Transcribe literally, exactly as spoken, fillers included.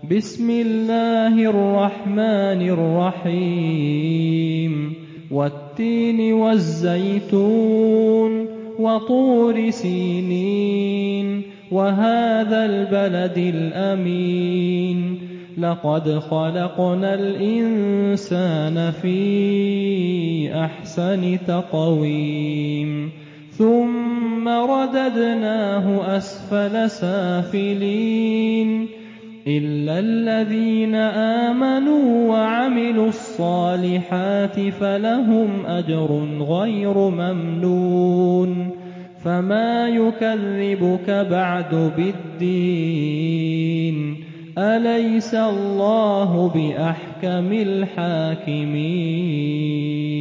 بسم الله الرحمن الرحيم والتين والزيتون وطور سينين وهذا البلد الأمين لقد خلقنا الإنسان في أحسن تقويم ثم رددناه أسفل سافلين إلا الذين آمنوا وعملوا الصالحات فلهم أجر غير ممنون فما يكذبك بعد بالدين أليس الله بأحكم الحاكمين